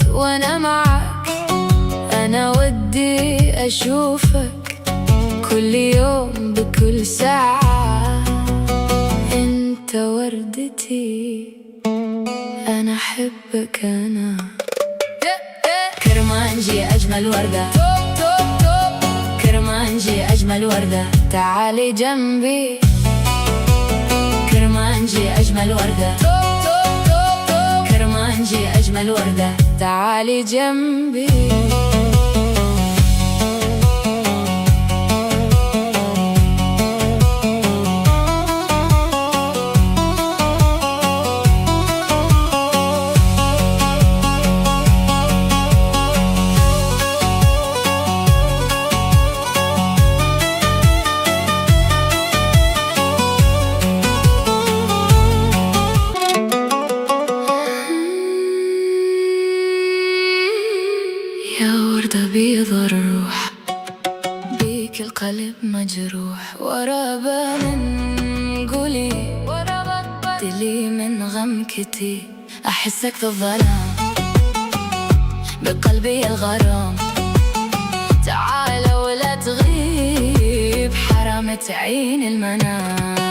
وانا معك. انا ودي اشوفك كل يوم بكل ساعة. انت وردتي انا احبك انا. كرمانجي اجمل وردة، كرمانجي اجمل وردة تعالي جنبي. كرمانجي اجمل وردة، كرمانجي اجمل وردة تعالي جنبي. يا وردة بيض الروح، بيك القلب مجروح. ورا من قولي دلي من غم كتير. أحسك في الظلام بقلبي الغرام. تعال ولا تغيب حرام تعين المنام.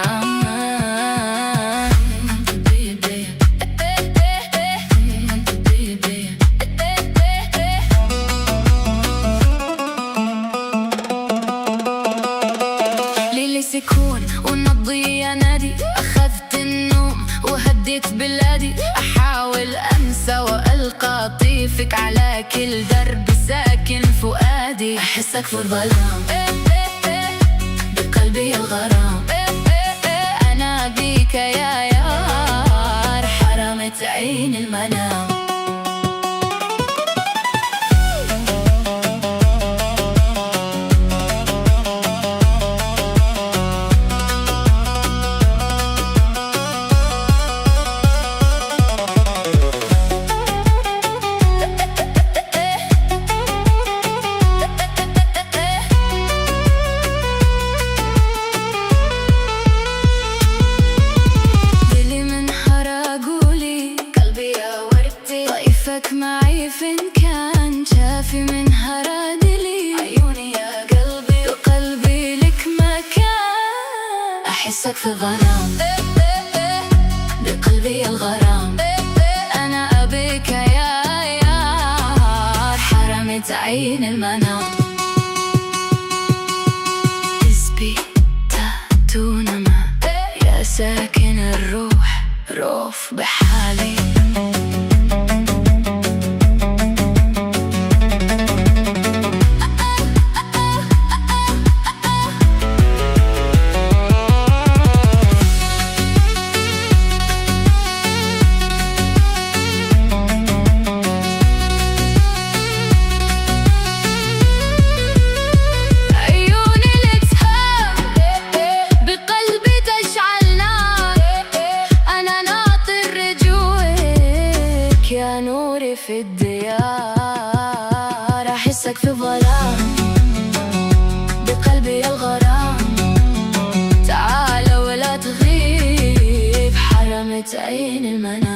سكون ونبضي نادي. أخذت النوم وهديت بلادي. أحاول أنسى وألقى طيفك على كل درب ساكن فؤادي. أحسك في الظلام بقلبي الغرام. أنا بيك يا يار حرام تعين المنام. معي فين كان شافي من هرادلي. عيوني يا قلبي وقلبي لك مكان. أحسك في الظلام بقلبي الغرام. أنا أبيك يا يار حرام تعين المنام. حسبي تاتونما يا ساكن الروح روف بحالي. يا نوري في الديار. أحسك في الظلام بقلبي الغرام. تعال ولا تغيب حرام تعين المنام.